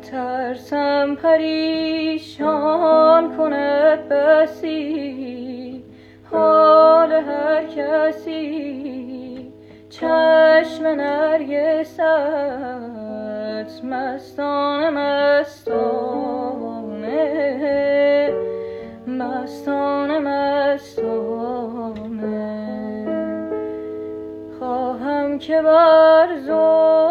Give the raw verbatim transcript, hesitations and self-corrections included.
ترسم پریشان کند بسی حال هر کسی. چشم نرگست مستانه مستانه مستانه مستانه. خواهم که بر زلف